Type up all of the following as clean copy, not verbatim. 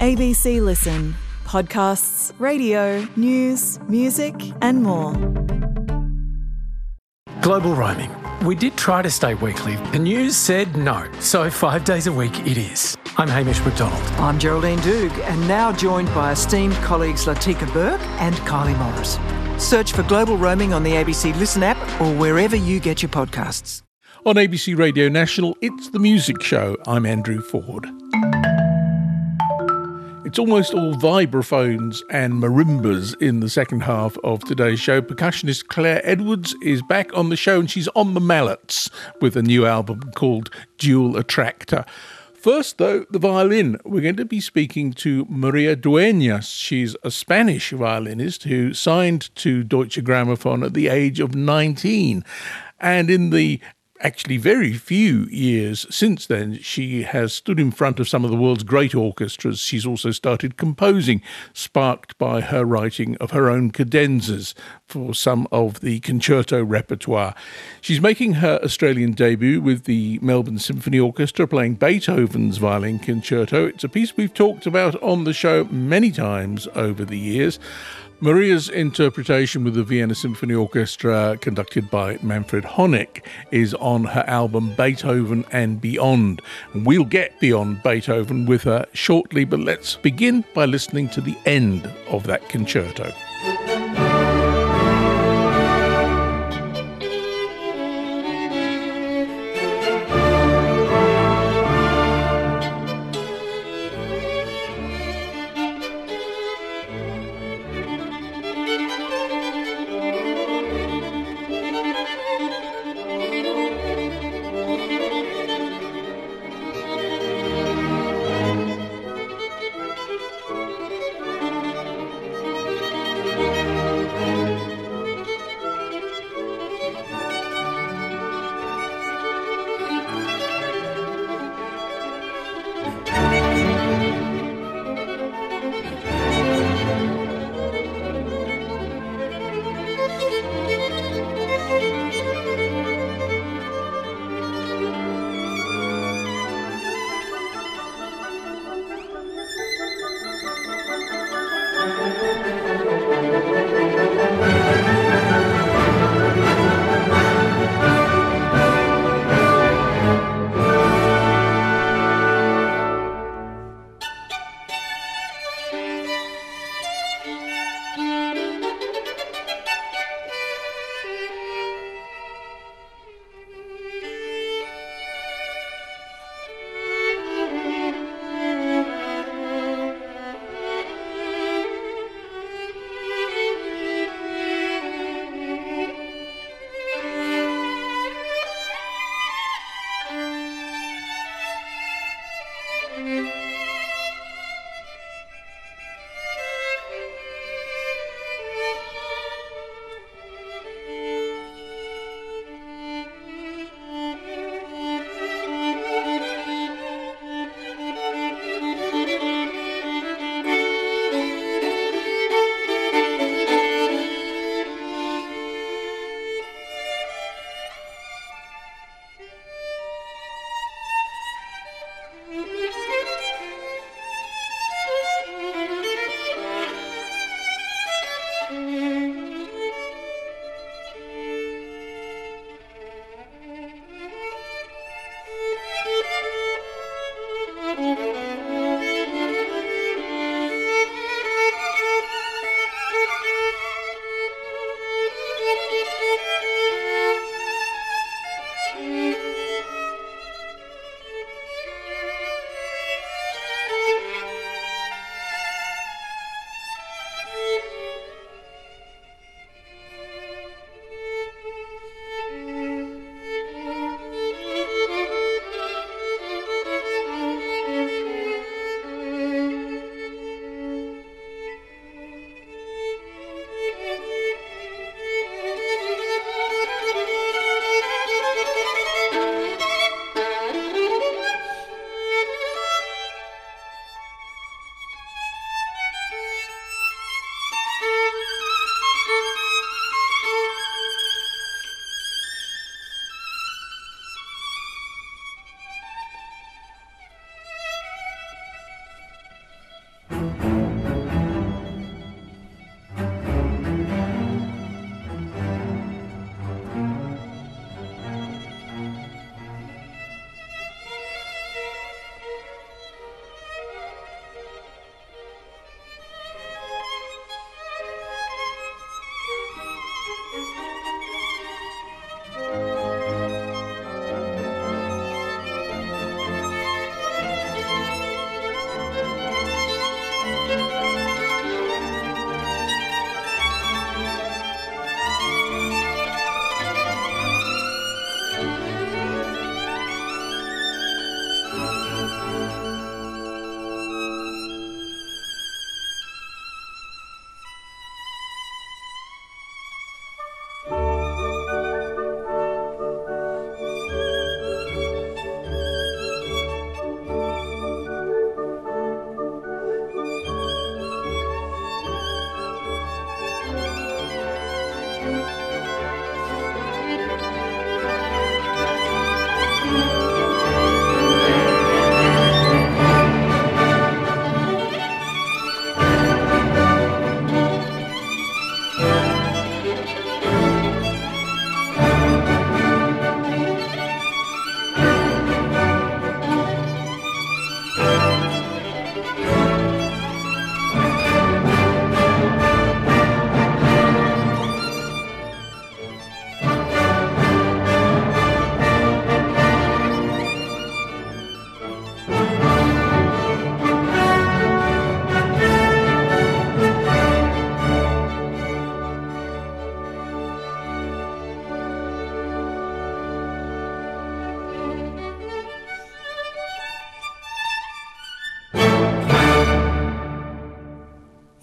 ABC Listen. Podcasts, radio, news, music and more. Global roaming. We did try to stay weekly. The news said no, so 5 days a week it is. I'm Hamish McDonald. I'm Geraldine Doog, and now joined by esteemed colleagues Latika Burke and Kylie Morris. Search for Global Roaming on the ABC Listen app or wherever you get your podcasts. On ABC Radio National, it's The Music Show. I'm Andrew Ford. It's almost all vibraphones and marimbas in the second half of today's show. Percussionist Claire Edwards is back on the show, and she's on the mallets with a new album called Dual Attractor. First, though, the violin. We're going to be speaking to Maria Dueñas. She's a Spanish violinist who signed to Deutsche Grammophon at the age of 19. And in the actually very few years since then, she has stood in front of some of the world's great orchestras. She's also started composing, sparked by her writing of her own cadenzas for some of the concerto repertoire. She's making her Australian debut with the Melbourne Symphony Orchestra, playing Beethoven's Violin Concerto. It's a piece we've talked about on the show many times over the years. Maria's interpretation with the Vienna Symphony Orchestra, conducted by Manfred Honeck, is on her album Beethoven and Beyond. And we'll get beyond Beethoven with her shortly, but let's begin by listening to the end of that concerto.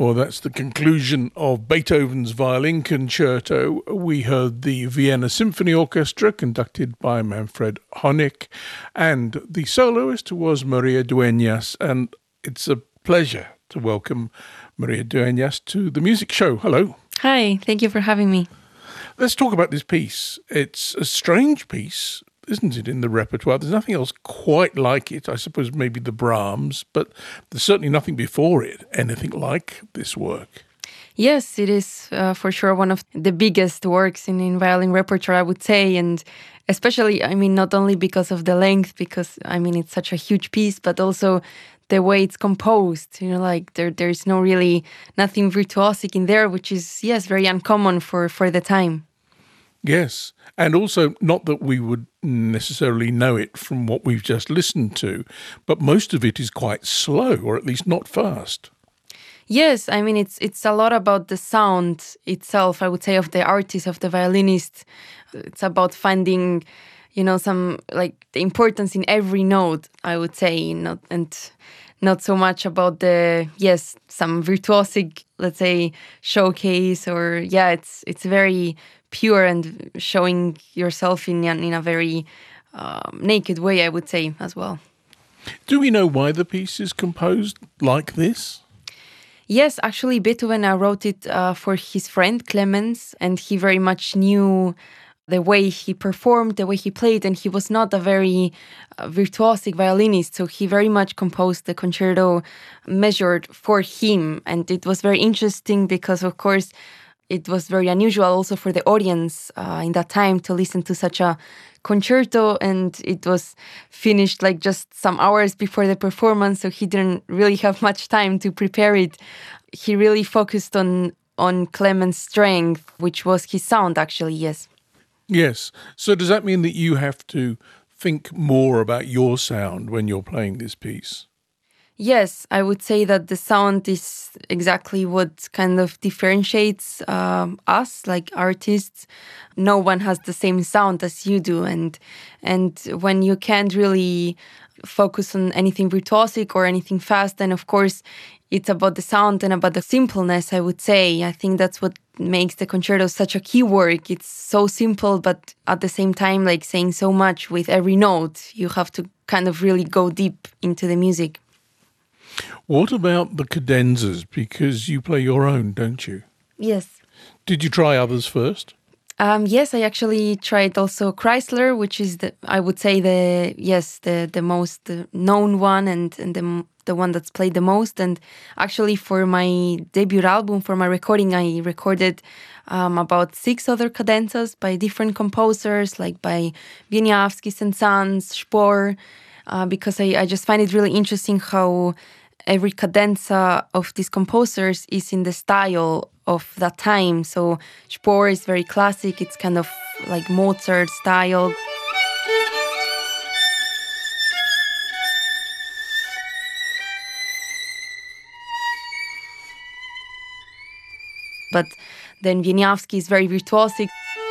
Well, that's the conclusion of Beethoven's Violin Concerto. We heard the Vienna Symphony Orchestra, conducted by Manfred Honeck, and the soloist was Maria Dueñas, and it's a pleasure to welcome Maria Dueñas to the music show. Hello. Hi, thank you for having me. Let's talk about this piece. It's a strange piece, isn't it, in the repertoire? There's nothing else quite like it. I suppose maybe the Brahms, but there's certainly nothing before it, anything like this work. Yes, it is for sure one of the biggest works in violin repertoire, I would say, and especially, I mean, not only because of the length, because, I mean, it's such a huge piece, but also the way it's composed, like there's nothing virtuosic in there, which is, yes, very uncommon for the time. Yes, and also not that we would necessarily know it from what we've just listened to, but most of it is quite slow, or at least not fast. Yes, I mean, it's a lot about the sound itself, I would say, of the artist, of the violinist. It's about finding, some, like, the importance in every note, I would say, not so much about some virtuosic, let's say, showcase, or, it's very pure and showing yourself in a very naked way, I would say, as well. Do we know why the piece is composed like this? Yes, actually, Beethoven wrote it for his friend Clemens, and he very much knew the way he performed, the way he played, and he was not a very virtuosic violinist, so he very much composed the concerto measured for him, and it was very interesting because, of course, it was very unusual also for the audience in that time to listen to such a concerto, and it was finished like just some hours before the performance, so he didn't really have much time to prepare it. He really focused on Clemens' strength, which was his sound, actually, yes. Yes. So does that mean that you have to think more about your sound when you're playing this piece? Yes, I would say that the sound is exactly what kind of differentiates us, like artists. No one has the same sound as you do, and when you can't really focus on anything virtuosic or anything fast, then of course it's about the sound and about the simpleness, I would say. I think that's what makes the concerto such a key work. It's so simple, but at the same time, like, saying so much with every note. You have to kind of really go deep into the music. What about the cadenzas? Because you play your own, don't you? Yes. Did you try others first? Yes, I actually tried also Chrysler, which is I would say the most known one and the one that's played the most. And actually, for my debut album, for my recording, I recorded about 6 other cadenzas by different composers, like by Wieniawski, Saint-Saëns, Spohr, because I just find it really interesting how every cadenza of these composers is in the style of that time. So Spohr is very classic, it's kind of like Mozart style. But then Wieniawski is very virtuosic.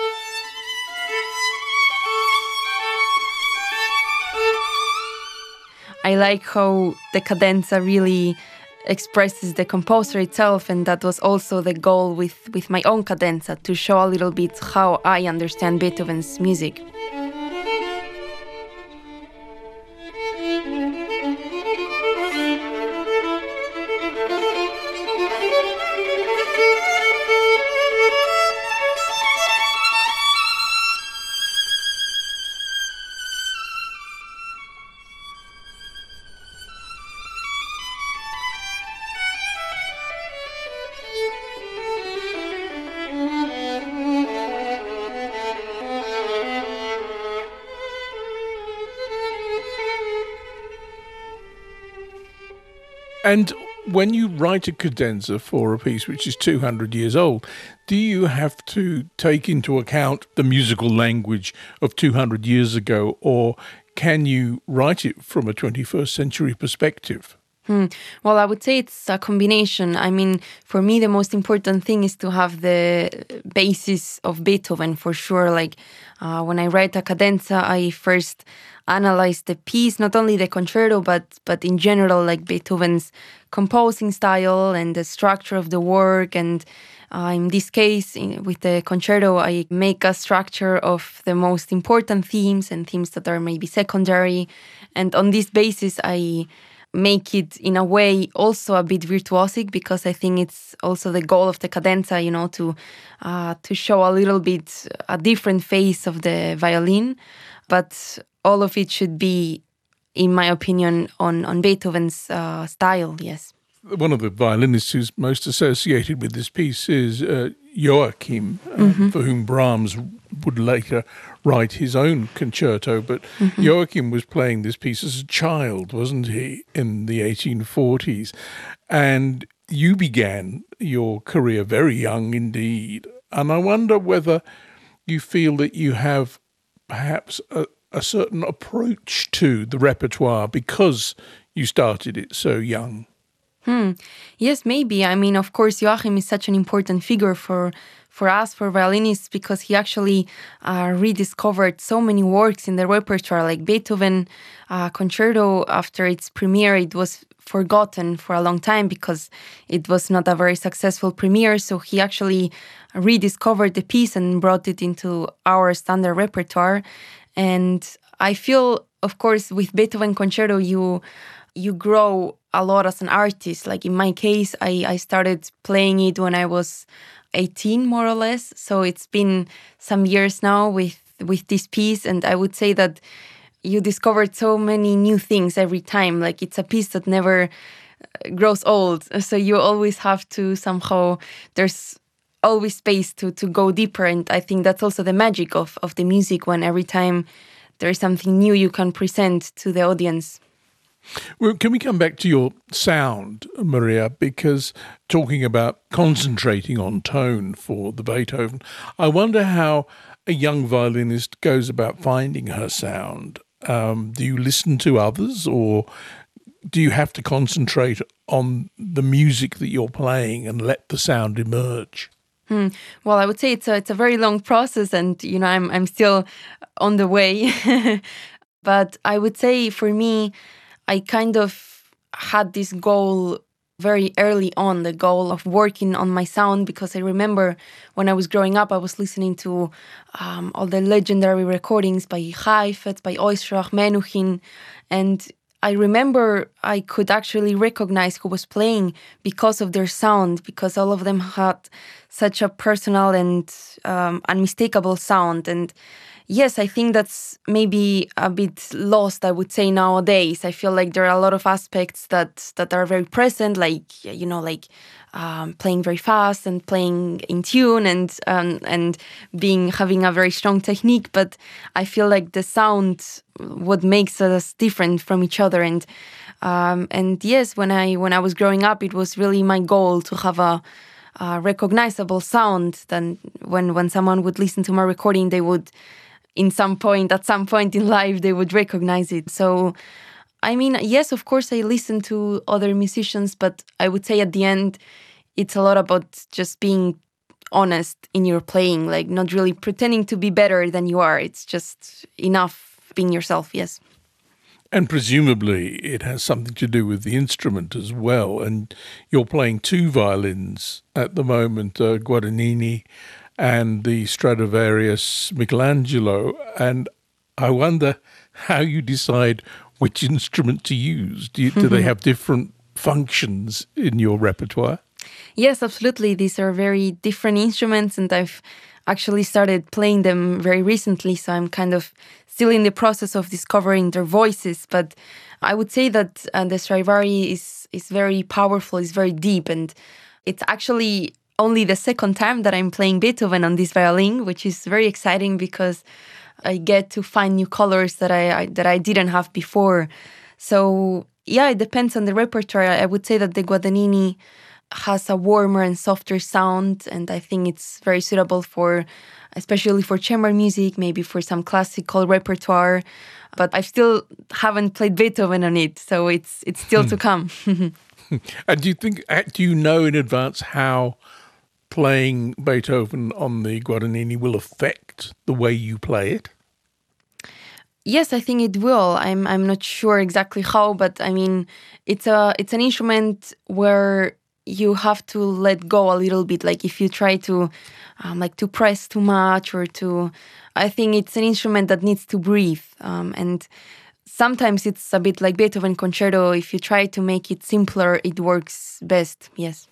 I like how the cadenza really expresses the composer itself, and that was also the goal with my own cadenza, to show a little bit how I understand Beethoven's music. And when you write a cadenza for a piece which is 200 years old, do you have to take into account the musical language of 200 years ago, or can you write it from a 21st century perspective? Well, I would say it's a combination. I mean, for me, the most important thing is to have the basis of Beethoven for sure. Like when I write a cadenza, I first analyze the piece, not only the concerto, but in general, like Beethoven's composing style and the structure of the work. And in this case, with the concerto, I make a structure of the most important themes and themes that are maybe secondary. And on this basis, I make it in a way also a bit virtuosic, because I think it's also the goal of the cadenza, to show a little bit a different face of the violin. But all of it should be, in my opinion, on Beethoven's style, yes. One of the violinists who's most associated with this piece is Joachim, for whom Brahms would later write his own concerto. But Joachim was playing this piece as a child, wasn't he, in the 1840s? And you began your career very young indeed. And I wonder whether you feel that you have perhaps a certain approach to the repertoire because you started it so young. Yes, maybe. I mean, of course, Joachim is such an important figure for us, for violinists, because he actually rediscovered so many works in the repertoire, like Beethoven concerto. After its premiere, it was forgotten for a long time because it was not a very successful premiere. So he actually rediscovered the piece and brought it into our standard repertoire. And I feel, of course, with Beethoven concerto, you grow a lot as an artist. Like in my case, I started playing it when I was 18, more or less. So it's been some years now with this piece. And I would say that you discovered so many new things every time. Like it's a piece that never grows old. So you always have to somehow, there's always space to go deeper. And I think that's also the magic of the music, when every time there is something new you can present to the audience. Well, can we come back to your sound, Maria? Because talking about concentrating on tone for the Beethoven, I wonder how a young violinist goes about finding her sound. Do you listen to others, or do you have to concentrate on the music that you're playing and let the sound emerge? Well, I would say it's a very long process, and I'm still on the way. But I would say for me, I kind of had this goal very early on, the goal of working on my sound, because I remember when I was growing up, I was listening to all the legendary recordings by Heifetz, by Oistrakh, Menuhin, and I remember I could actually recognize who was playing because of their sound, because all of them had such a personal and unmistakable sound. And yes, I think that's maybe a bit lost, I would say, nowadays. I feel like there are a lot of aspects that are very present, like, playing very fast and playing in tune and having a very strong technique. But I feel like the sound, what makes us different from each other. And yes, when I was growing up, it was really my goal to have a recognizable sound. Then when someone would listen to my recording, they would, at some point in life, they would recognize it. So, I mean, yes, of course, I listen to other musicians, but I would say at the end, it's a lot about just being honest in your playing, like not really pretending to be better than you are. It's just enough being yourself, yes. And presumably it has something to do with the instrument as well. And you're playing two violins at the moment, Guadagnini and the Stradivarius Michelangelo. And I wonder how you decide which instrument to use. Do they have different functions in your repertoire? Yes, absolutely. These are very different instruments, and I've actually started playing them very recently, so I'm kind of still in the process of discovering their voices. But I would say that the Stradivari is very powerful, is very deep, and it's actually only the second time that I'm playing Beethoven on this violin, which is very exciting because I get to find new colors that I didn't have before. So yeah, it depends on the repertoire. I would say that the Guadagnini has a warmer and softer sound, and I think it's very suitable for, especially for chamber music, maybe for some classical repertoire. But I still haven't played Beethoven on it, so it's still to come. And do you know in advance how playing Beethoven on the Guadagnini will affect the way you play it? Yes, I think it will. I'm not sure exactly how, but I mean, it's an instrument where you have to let go a little bit. Like if you try to to press too much I think it's an instrument that needs to breathe. And sometimes it's a bit like Beethoven concerto. If you try to make it simpler, it works best. Yes.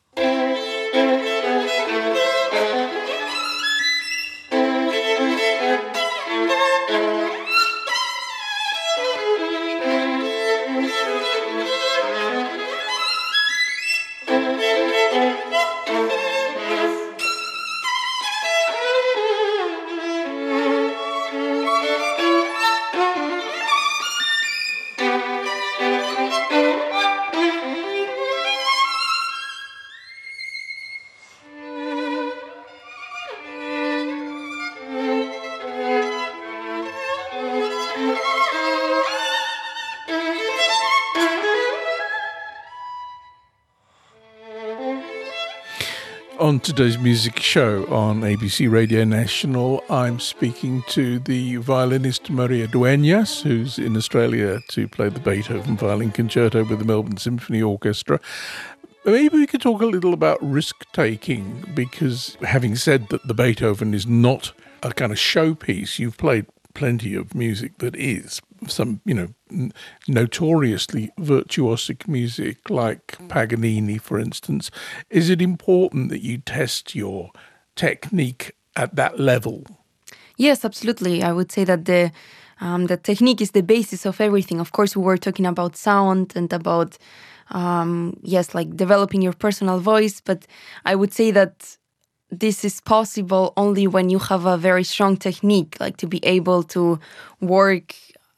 On today's music show on ABC Radio National, I'm speaking to the violinist Maria Dueñas, who's in Australia to play the Beethoven Violin Concerto with the Melbourne Symphony Orchestra. Maybe we could talk a little about risk-taking, because having said that the Beethoven is not a kind of showpiece, you've played plenty of music that is some, notoriously virtuosic music like Paganini, for instance. Is it important that you test your technique at that level? Yes, absolutely. I would say that the technique is the basis of everything. Of course, we were talking about sound and about, developing your personal voice, but I would say that this is possible only when you have a very strong technique, like to be able to work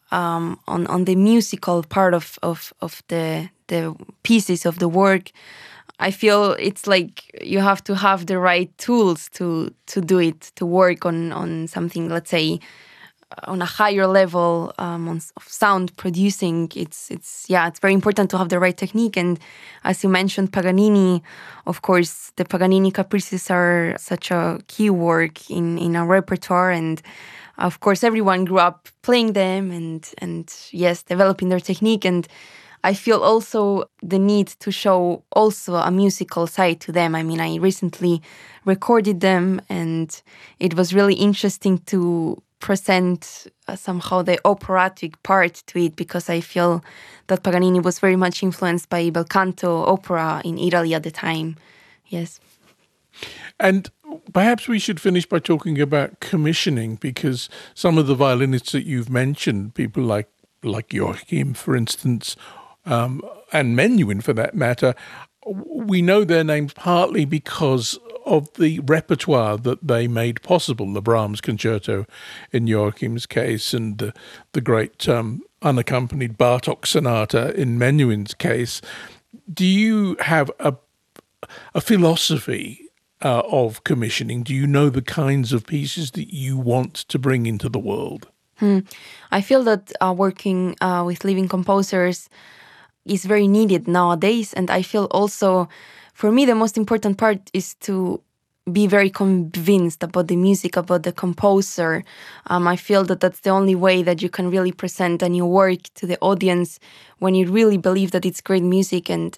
on the musical part of the pieces of the work. I feel it's like you have to have the right tools to do it, to work on something, let's say, on a higher level of sound producing. It's very important to have the right technique. And as you mentioned, Paganini, of course, the Paganini caprices are such a key work in our repertoire, and of course everyone grew up playing them and yes, developing their technique. And I feel also the need to show also a musical side to them. I mean, I recently recorded them, and it was really interesting to present somehow the operatic part to it, because I feel that Paganini was very much influenced by bel canto opera in Italy at the time. Yes. And perhaps we should finish by talking about commissioning, because some of the violinists that you've mentioned, people like Joachim, for instance, and Menuhin for that matter, we know their names partly because of the repertoire that they made possible, the Brahms concerto in Joachim's case, and the great unaccompanied Bartók sonata in Menuhin's case. Do you have a philosophy of commissioning? Do you know the kinds of pieces that you want to bring into the world? I feel that working with living composers is very needed nowadays, and I feel also, for me, the most important part is to be very convinced about the music, about the composer. I feel that that's the only way that you can really present a new work to the audience, when you really believe that it's great music and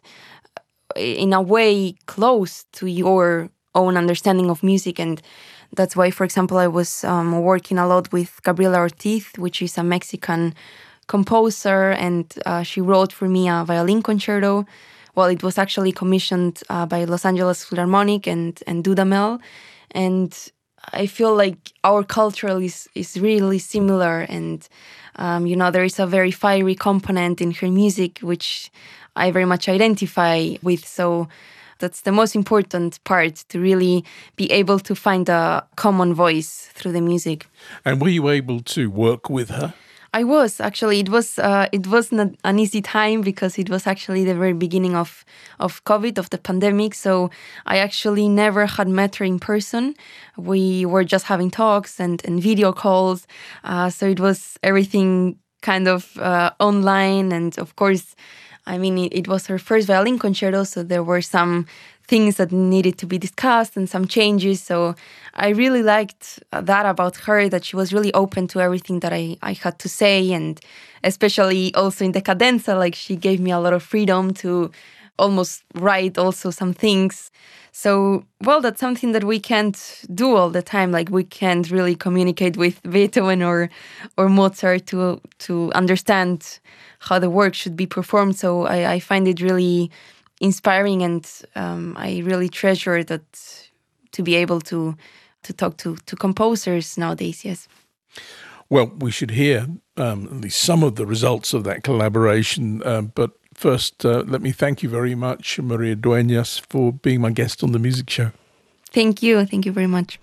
in a way close to your own understanding of music. And that's why, for example, I was working a lot with Gabriela Ortiz, which is a Mexican composer, and she wrote for me a violin concerto. Well, it was actually commissioned by Los Angeles Philharmonic and Dudamel. And I feel like our culture is really similar. And, there is a very fiery component in her music, which I very much identify with. So that's the most important part, to really be able to find a common voice through the music. And were you able to work with her? I was actually. It was not an easy time because it was actually the very beginning of COVID, of the pandemic. So I actually never had met her in person. We were just having talks and video calls. So it was everything kind of online. And of course, I mean, it was her first violin concerto. So there were some things that needed to be discussed and some changes. So I really liked that about her, that she was really open to everything that I had to say. And especially also in the cadenza, like she gave me a lot of freedom to almost write also some things. So, well, that's something that we can't do all the time. Like we can't really communicate with Beethoven or Mozart to understand how the work should be performed. So I find it really inspiring, and I really treasure that, to be able to talk to composers nowadays. Yes. Well, we should hear at least some of the results of that collaboration. But first, let me thank you very much, Maria Dueñas, for being my guest on the Music Show. Thank you. Thank you very much.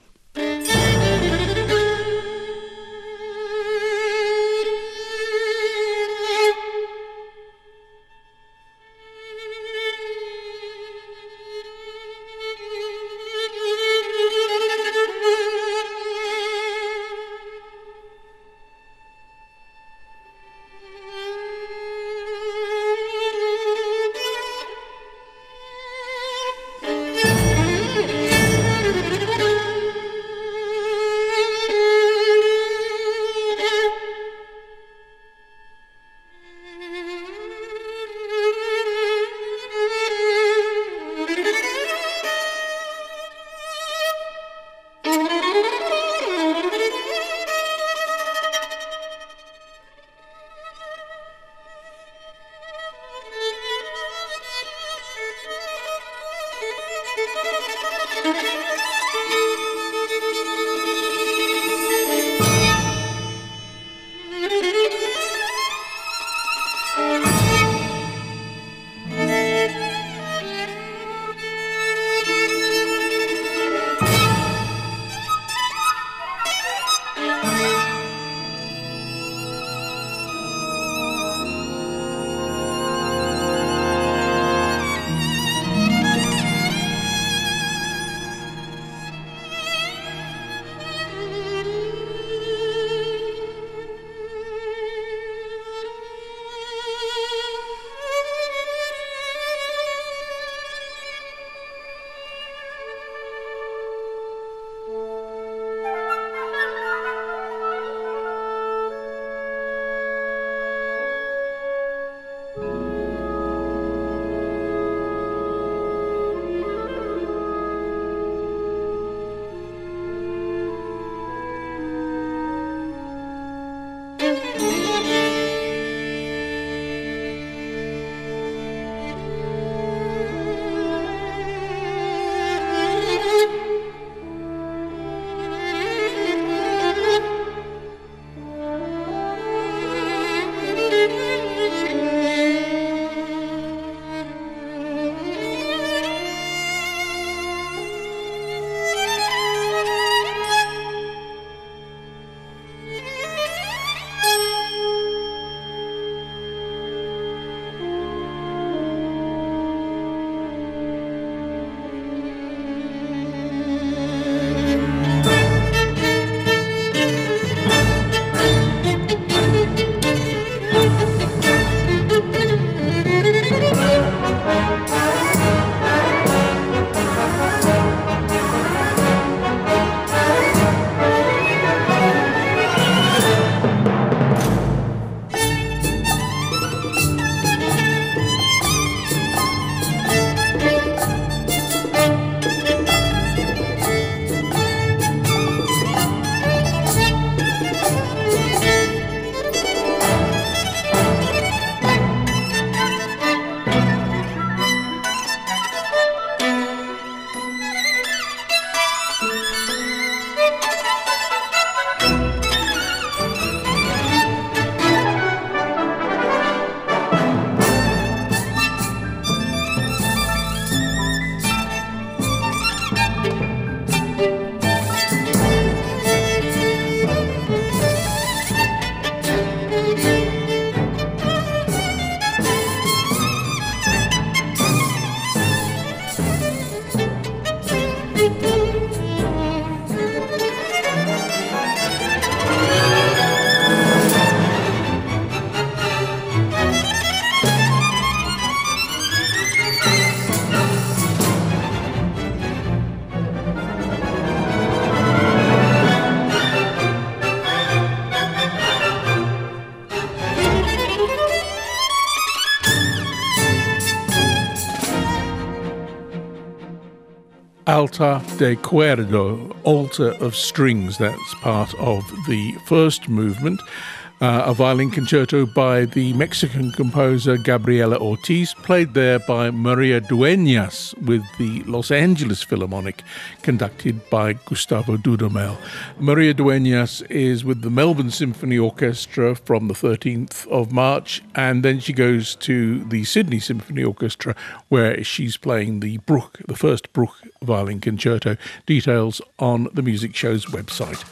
Alta de Cuerdo, Altar of Strings. That's part of the first movement. A violin concerto by the Mexican composer Gabriela Ortiz, played there by Maria Dueñas with the Los Angeles Philharmonic, conducted by Gustavo Dudamel. Maria Dueñas is with the Melbourne Symphony Orchestra from the 13th of March, and then she goes to the Sydney Symphony Orchestra, where she's playing the Bruch, the first Bruch violin concerto. Details on the Music Show's website.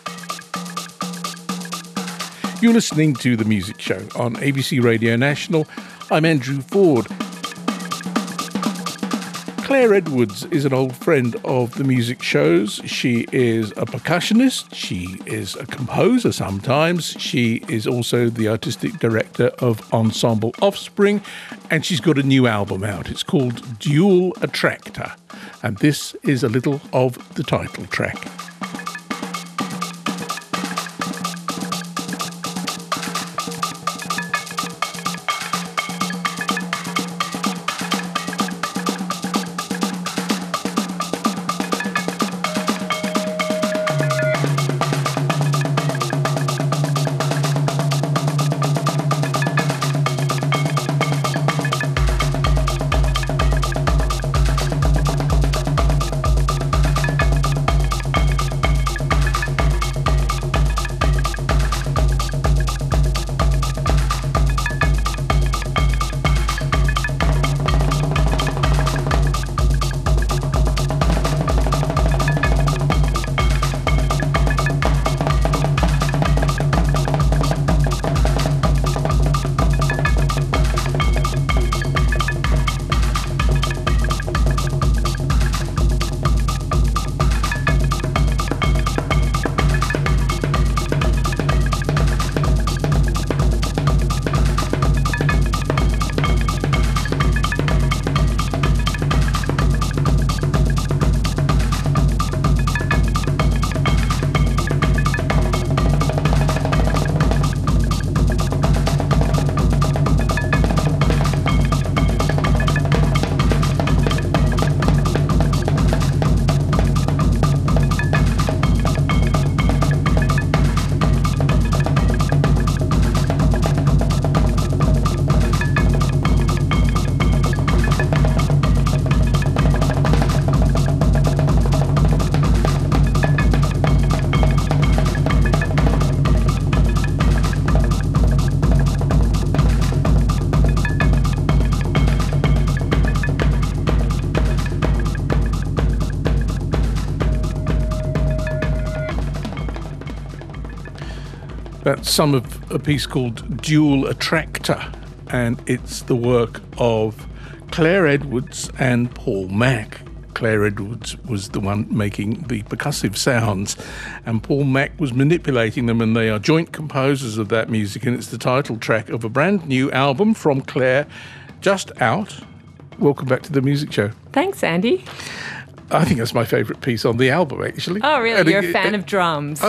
You're listening to The Music Show on ABC Radio National. I'm Andrew Ford. Claire Edwards is an old friend of The Music Show's. She is a percussionist. She is a composer sometimes. She is also the artistic director of Ensemble Offspring, and she's got a new album out. It's called Dual Attractor, and this is a little of the title track. That's some of a piece called Dual Attractor, and it's the work of Claire Edwards and Paul Mack. Claire Edwards was the one making the percussive sounds, and Paul Mack was manipulating them, and they are joint composers of that music, and it's the title track of a brand new album from Claire, just out. Welcome back to The Music Show. Thanks, Andy. I think that's my favourite piece on the album, actually. Oh, really? You're a fan of drums.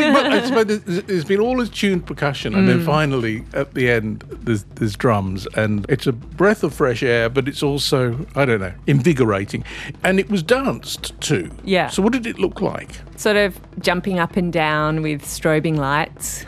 There's been all this tuned percussion, and then finally, at the end, there's drums, and it's a breath of fresh air, but it's also, I don't know, invigorating. And it was danced to. Yeah. So what did it look like? Sort of jumping up and down with strobing lights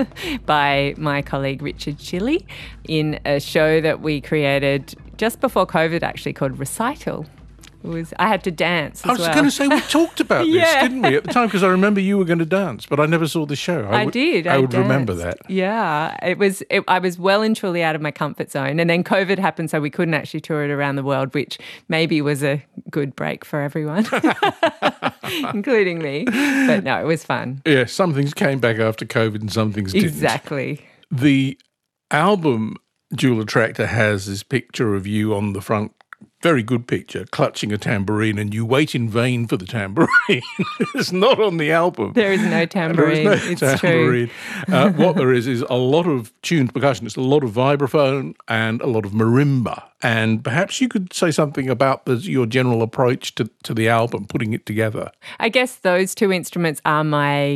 by my colleague Richard Chili in a show that we created just before COVID, actually, called Recital. I had to dance as well. I was going to say, we talked about this, didn't we, at the time? Because I remember you were going to dance, but I never saw the show. I would remember that. Yeah. I was well and truly out of my comfort zone. And then COVID happened, so we couldn't actually tour it around the world, which maybe was a good break for everyone, including me. But no, it was fun. Yeah, some things came back after COVID and some things didn't. Exactly. The album Dual Attractor has this picture of you on the front, very good picture, clutching a tambourine, and you wait in vain for the tambourine. It's not on the album. There is no tambourine. There is no it's tambourine. True. What there is a lot of tuned percussion. It's a lot of vibraphone and a lot of marimba. And perhaps you could say something about your general approach to the album, putting it together. I guess those two instruments are my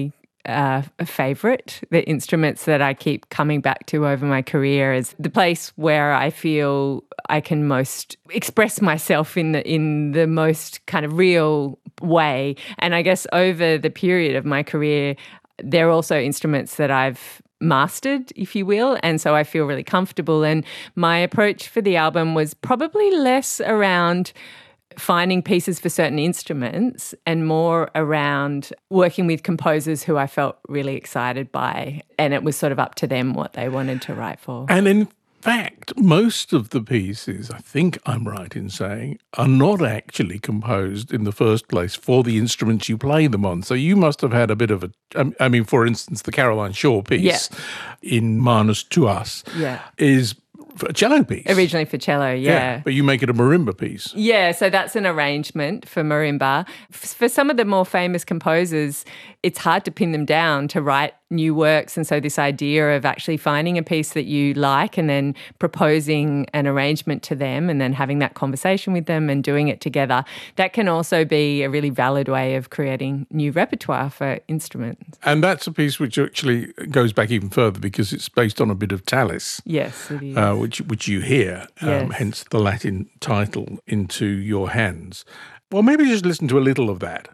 a favourite. The instruments that I keep coming back to over my career is the place where I feel I can most express myself in the most kind of real way. And I guess over the period of my career, they're also instruments that I've mastered, if you will, and so I feel really comfortable. And my approach for the album was probably less around finding pieces for certain instruments and more around working with composers who I felt really excited by, and it was sort of up to them what they wanted to write for. And in fact, most of the pieces, I think I'm right in saying, are not actually composed in the first place for the instruments you play them on. So you must have had a bit of I mean, for instance, the Caroline Shaw piece in Manus Tuas is a cello piece. Originally for cello, yeah. But you make it a marimba piece. Yeah, so that's an arrangement for marimba. For some of the more famous composers, it's hard to pin them down to write new works. And so this idea of actually finding a piece that you like and then proposing an arrangement to them and then having that conversation with them and doing it together, that can also be a really valid way of creating new repertoire for instruments. And that's a piece which actually goes back even further because it's based on a bit of Tallis. Yes, it is. Which you hear, Yes. hence the Latin title, Into Your Hands. Well, maybe just listen to a little of that.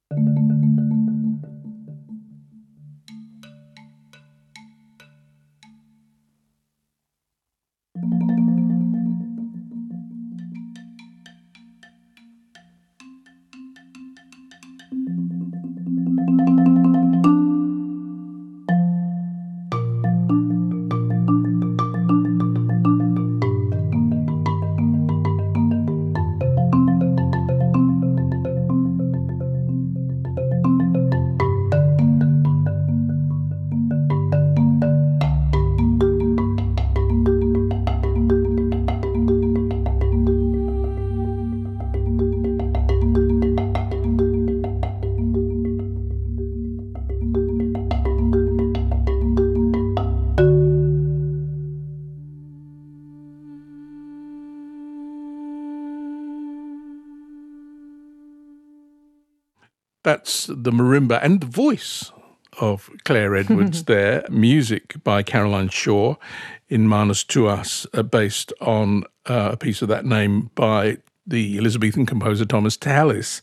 That's the marimba and the voice of Claire Edwards there. Music by Caroline Shaw in Manus Tuas, based on a piece of that name by the Elizabethan composer Thomas Tallis.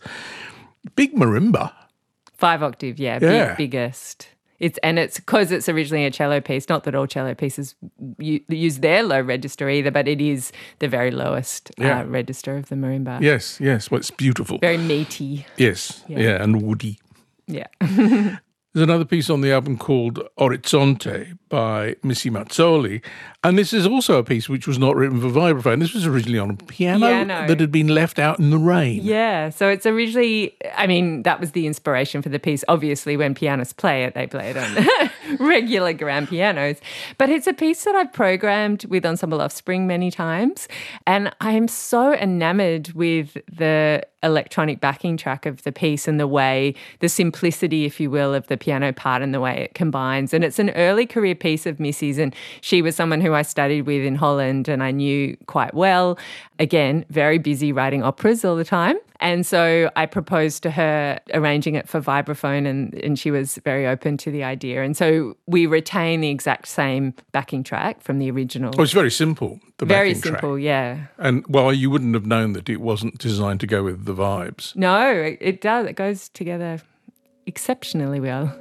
Big marimba. 5-octave, biggest. It's because it's originally a cello piece, not that all cello pieces use their low register either, but it is the very lowest register of the marimba. Yes. Well, it's beautiful. Very meaty. Yes, and woody. Yeah. There's another piece on the album called Orizzonte by Missy Mazzoli, and this is also a piece which was not written for vibraphone. This was originally on a piano that had been left out in the rain. Yeah, so it's originally, that was the inspiration for the piece. Obviously, when pianists play it, they play it on regular grand pianos. But it's a piece that I've programmed with Ensemble Offspring many times, and I am so enamoured with the electronic backing track of the piece and the simplicity, if you will, of the piano part and the way it combines. And it's an early career piece of Missy's, and she was someone who I studied with in Holland and I knew quite well. Again, very busy writing operas all the time. And so I proposed to her arranging it for vibraphone, and she was very open to the idea. And so we retain the exact same backing track from the original. Oh, it's very simple, the backing track. Very simple, yeah. And, well, you wouldn't have known that it wasn't designed to go with the vibes. No, it does. It goes together exceptionally well.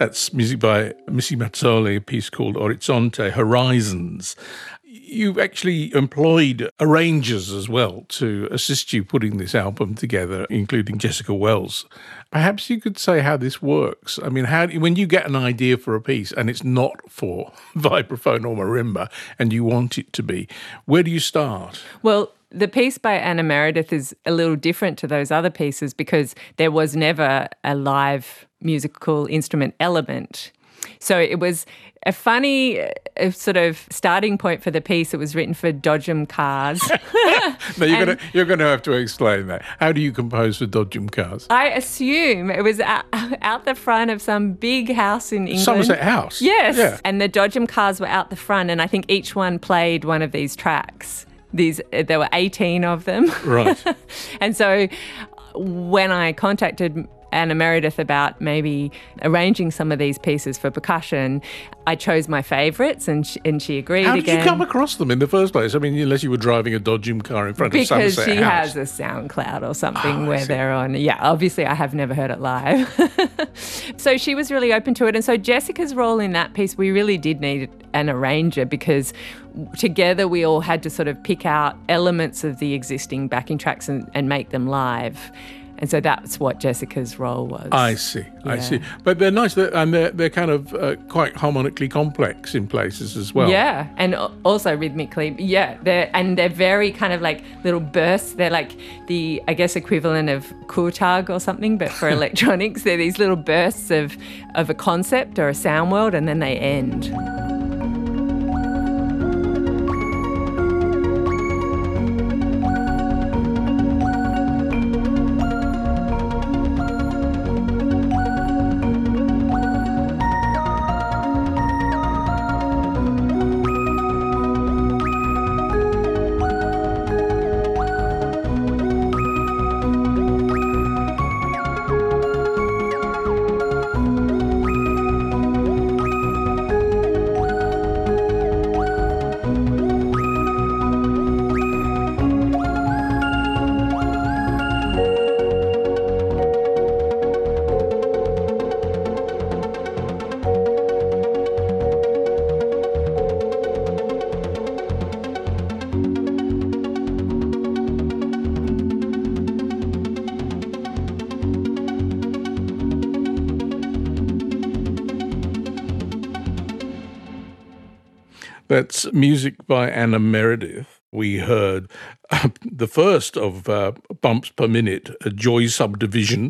That's music by Missy Mazzoli, a piece called Orizzonte, Horizons. You actually employed arrangers as well to assist you putting this album together, including Jessica Wells. Perhaps you could say how this works. I mean, when you get an idea for a piece and it's not for vibraphone or marimba and you want it to be, where do you start? Well, the piece by Anna Meredith is a little different to those other pieces because there was never a live musical instrument element. So it was a funny sort of starting point for the piece. It was written for Dodgem Cars. No, you're going to have to explain that. How do you compose for Dodgem Cars? I assume it was out the front of some big house in England. Somerset House? Yes. Yeah. And the Dodgem Cars were out the front, and I think each one played one of these tracks. There were 18 of them. Right. And so when I contacted Anna Meredith about maybe arranging some of these pieces for percussion, I chose my favourites and she agreed again. How did you come across them in the first place? I mean, unless you were driving a Dodgem car in front of Somerset House. Because she has a SoundCloud or something where they're on. Yeah, obviously I have never heard it live. So she was really open to it. And so Jessica's role in that piece, we really did need an arranger because together we all had to sort of pick out elements of the existing backing tracks and make them live. And so that's what Jessica's role was. I see. But they're nice, and they're kind of quite harmonically complex in places as well. Yeah, and also rhythmically. Yeah, they're very kind of like little bursts. They're like the, I guess, equivalent of Kurtag or something, but for electronics. They're these little bursts of a concept or a sound world, and then they end. That's music by Anna Meredith. We heard the first of Bumps Per Minute, a Joy Subdivision,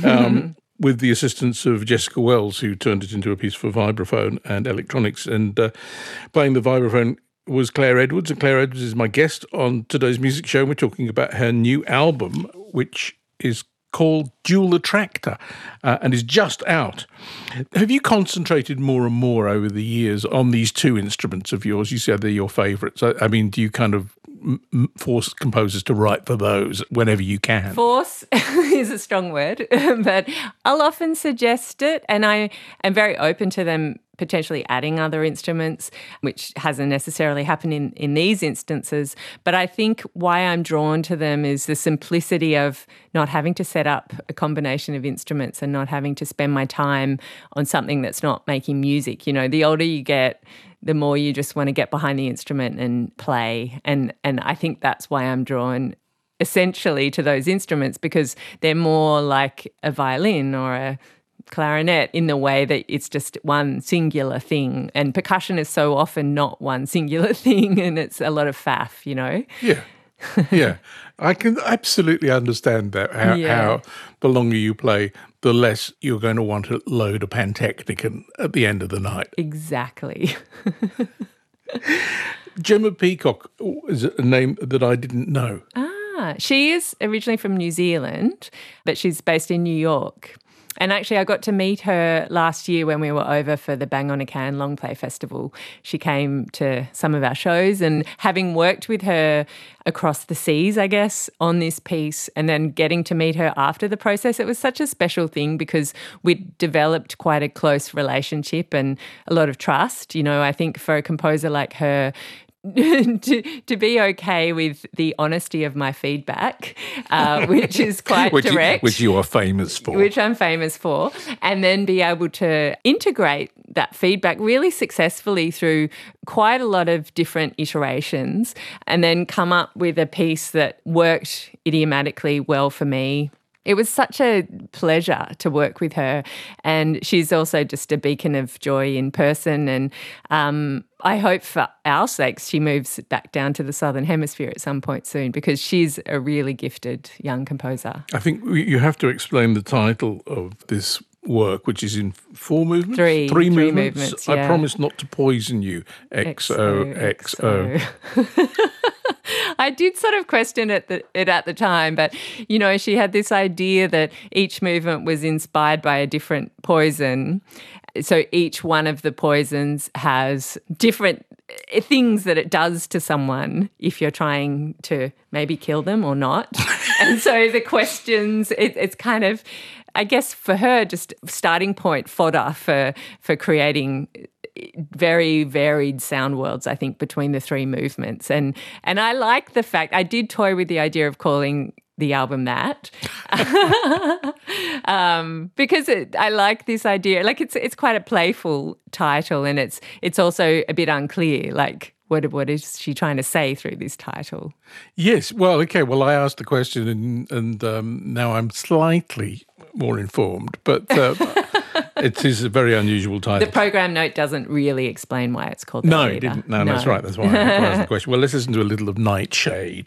with the assistance of Jessica Wells, who turned it into a piece for vibraphone and electronics. And playing the vibraphone was Claire Edwards, and Claire Edwards is my guest on today's music show. We're talking about her new album, which is called Dual Attractor and is just out. Have you concentrated more and more over the years on these two instruments of yours? You said they're your favourites. I mean, do you kind of force composers to write for those whenever you can? Force is a strong word, but I'll often suggest it, and I am very open to them potentially adding other instruments, which hasn't necessarily happened in these instances. But I think why I'm drawn to them is the simplicity of not having to set up a combination of instruments and not having to spend my time on something that's not making music. You know, the older you get, the more you just want to get behind the instrument and play. And I think that's why I'm drawn essentially to those instruments, because they're more like a violin or a clarinet in the way that it's just one singular thing. And percussion is so often not one singular thing, and it's a lot of faff, you know? Yeah. Yeah. I can absolutely understand that, how the longer you play, the less you're going to want to load a Pantechnicon at the end of the night. Exactly. Gemma Peacock is a name that I didn't know. She is originally from New Zealand, but she's based in New York. And actually, I got to meet her last year when we were over for the Bang on a Can Long Play Festival. She came to some of our shows, and having worked with her across the seas, I guess, on this piece, and then getting to meet her after the process, it was such a special thing because we'd developed quite a close relationship and a lot of trust. You know, I think for a composer like her, to be okay with the honesty of my feedback, which is quite direct. Which you are famous for. Which I'm famous for. And then be able to integrate that feedback really successfully through quite a lot of different iterations and then come up with a piece that worked idiomatically well for me. It was such a pleasure to work with her, and she's also just a beacon of joy in person, and I hope for our sakes she moves back down to the Southern Hemisphere at some point soon because she's a really gifted young composer. I think you have to explain the title of this work, which is in 4 movements? Three movements, yeah. I Promise Not to Poison You, XOXO. I did sort of question it at the time, but, you know, she had this idea that each movement was inspired by a different poison. So each one of the poisons has different things that it does to someone if you're trying to maybe kill them or not. And so the questions, it's kind of, I guess for her, just starting point fodder for creating very varied sound worlds, I think, between the 3 movements. And I like the fact, I did toy with the idea of calling the album that because I like this idea. Like it's quite a playful title, and it's also a bit unclear, like what is she trying to say through this title? Yes, well, okay, well, I asked the question and now I'm slightly more informed, but it is a very unusual title. The program note doesn't really explain why it's called that. No, either. it didn't. No, that's right. That's why I asked the question. Well, let's listen to a little of Nightshade.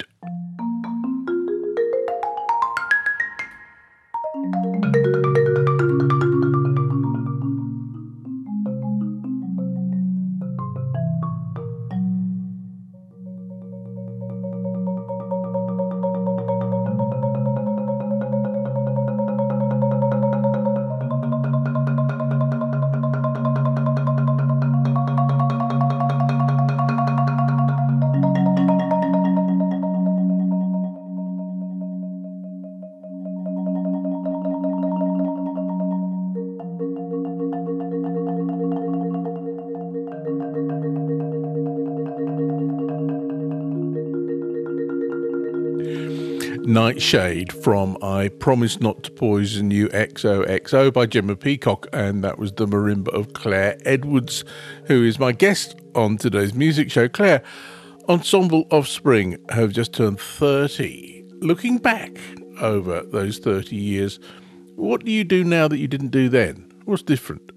Nightshade from I Promise Not to Poison You, XOXO by Gemma Peacock, and that was the marimba of Claire Edwards, who is my guest on today's music show. Claire, Ensemble Offspring have just turned 30. Looking back over those 30 years, what do you do now that you didn't do then? What's different?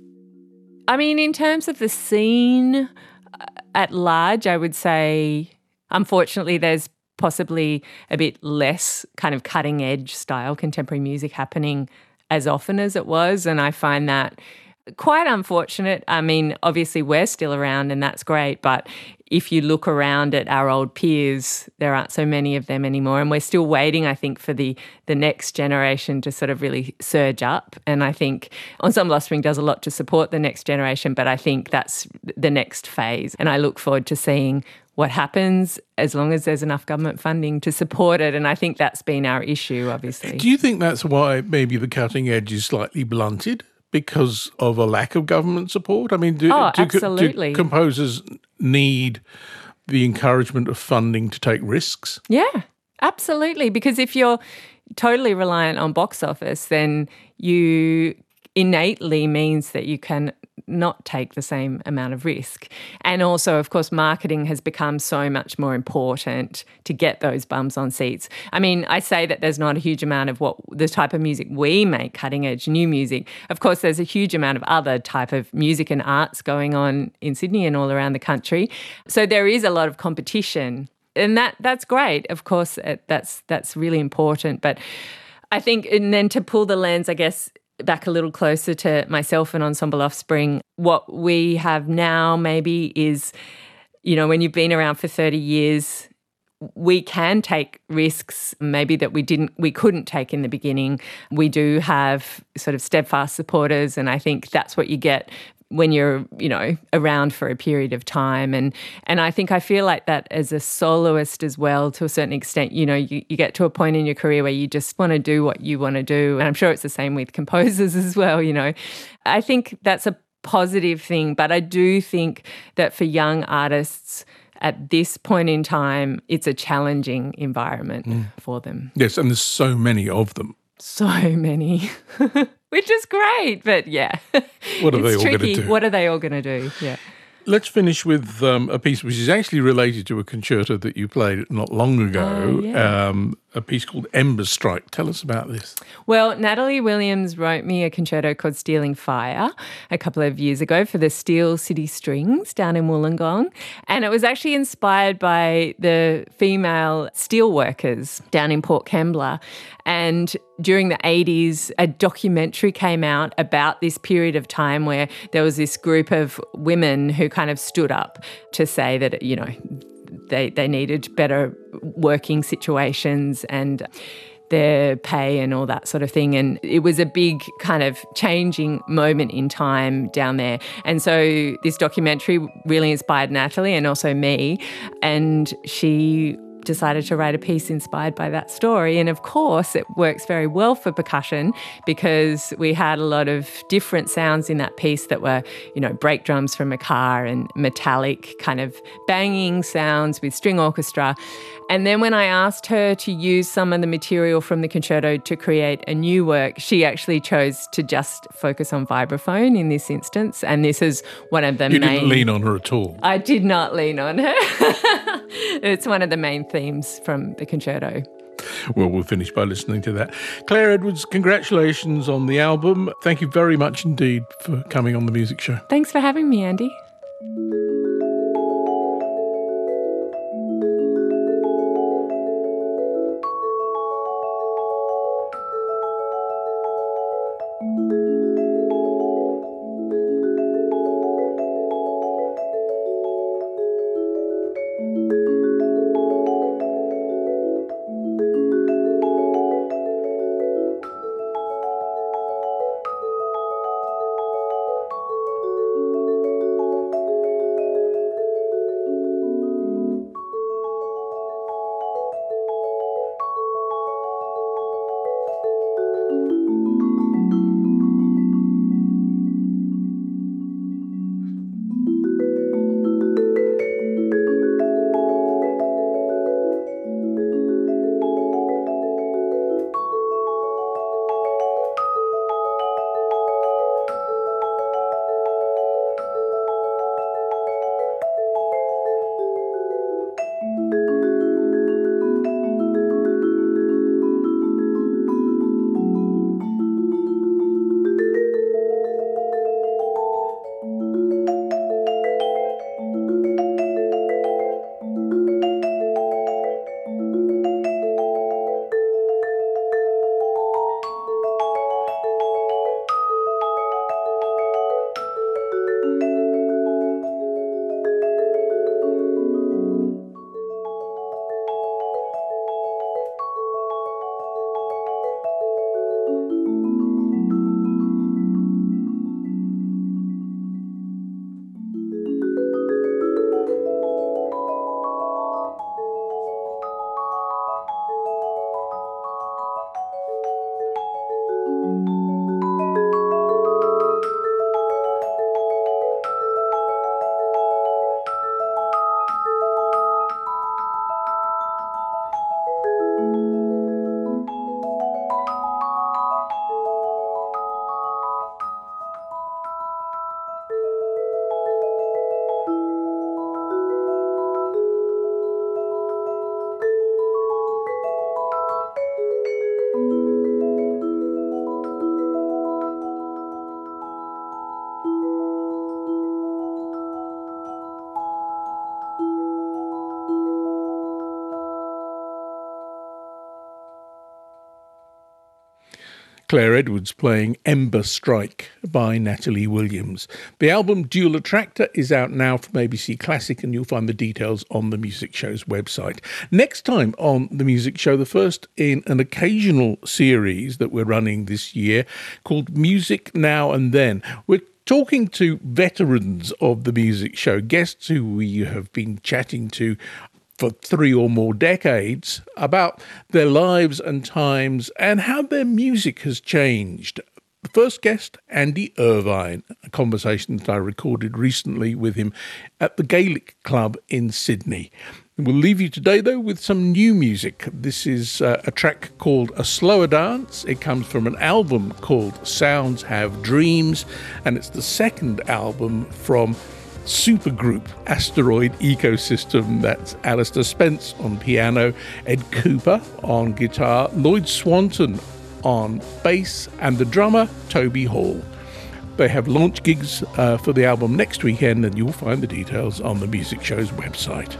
I mean, in terms of the scene at large, I would say, unfortunately, there's possibly a bit less kind of cutting edge style contemporary music happening as often as it was. And I find that quite unfortunate. I mean, obviously we're still around and that's great, but if you look around at our old peers, there aren't so many of them anymore. And we're still waiting, I think, for the next generation to sort of really surge up. And I think Ensemble Offspring does a lot to support the next generation, but I think that's the next phase. And I look forward to seeing what happens as long as there's enough government funding to support it. And I think that's been our issue, obviously. Do you think that's why maybe the cutting edge is slightly blunted? Because of a lack of government support? I mean, do composers need the encouragement of funding to take risks? Yeah, absolutely. Because if you're totally reliant on box office, then you innately means that you can not take the same amount of risk. And also, of course, marketing has become so much more important to get those bums on seats. I mean, I say that there's not a huge amount of what the type of music we make, cutting edge new music. Of course, there's a huge amount of other type of music and arts going on in Sydney and all around the country. So there is a lot of competition. And that's great. Of course, that's really important. But I think, and then to pull the lens, I guess, back a little closer to myself and Ensemble Offspring, what we have now maybe is, you know, when you've been around for 30 years, we can take risks maybe that we couldn't take in the beginning. We do have sort of steadfast supporters, and I think that's what you get when you're, you know, around for a period of time. And I feel like that as a soloist as well, to a certain extent, you know, you get to a point in your career where you just want to do what you want to do. And I'm sure it's the same with composers as well, you know. I think that's a positive thing, but I do think that for young artists, at this point in time, it's a challenging environment for them. Yes, and there's so many of them. So many, which is great. But yeah, What are they all going to do? What are they all going to do? Yeah. Let's finish with a piece which is actually related to a concerto that you played not long ago, a piece called Ember Strike. Tell us about this. Well, Natalie Williams wrote me a concerto called Stealing Fire a couple of years ago for the Steel City Strings down in Wollongong. And it was actually inspired by the female steel workers down in Port Kembla. And during the 80s, a documentary came out about this period of time where there was this group of women who kind of stood up to say that, you know, they needed better working situations and their pay and all that sort of thing. And it was a big kind of changing moment in time down there. And so this documentary really inspired Natalie and also me. And she decided to write a piece inspired by that story. And of course, it works very well for percussion because we had a lot of different sounds in that piece that were, you know, brake drums from a car and metallic kind of banging sounds with string orchestra. And then when I asked her to use some of the material from the concerto to create a new work, she actually chose to just focus on vibraphone in this instance. And this is one of the You didn't lean on her at all. I did not lean on her. It's one of the main themes from the concerto. Well, we'll finish by listening to that. Claire Edwards, congratulations on the album. Thank you very much indeed for coming on The Music Show. Thanks for having me, Andy. Claire Edwards playing Ember Strike by Natalie Williams. The album Dual Attractor is out now from ABC Classic, and you'll find the details on the Music Show's website. Next time on the Music Show, the first in an occasional series that we're running this year called Music Now and Then. We're talking to veterans of the Music Show, guests who we have been chatting to for 3 or more decades, about their lives and times and how their music has changed first guest, Andy Irvine, a conversation that I recorded recently with him at the Gaelic Club in Sydney. We'll leave you today, though, with some new music. This is a track called A Slower Dance. It comes from an album called Sounds Have Dreams, and it's the second album from supergroup Asteroid Ecosystem. That's Alistair Spence on piano, Ed Cooper on guitar, Lloyd Swanton on bass, and the drummer, Toby Hall. They have launch gigs for the album next weekend, and you'll find the details on the Music Show's website.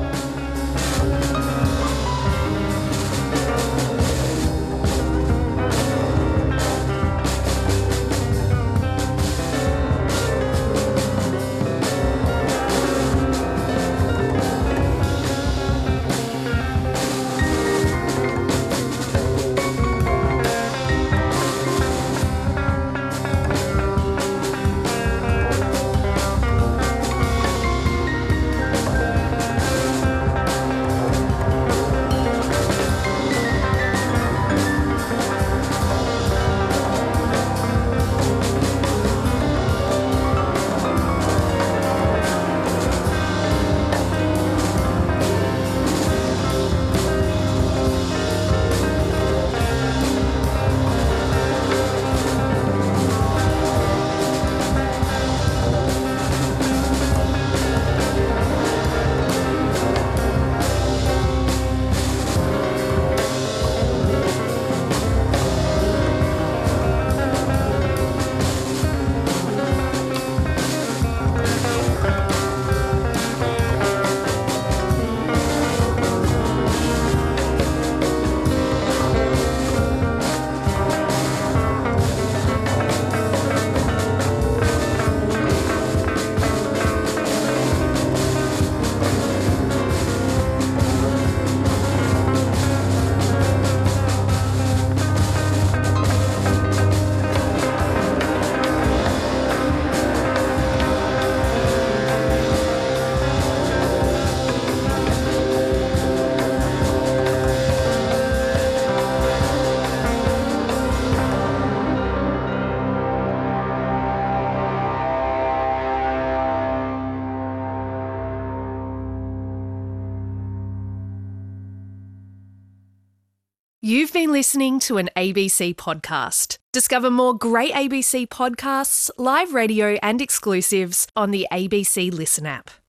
You've been listening to an ABC podcast. Discover more great ABC podcasts, live radio and exclusives on the ABC Listen app.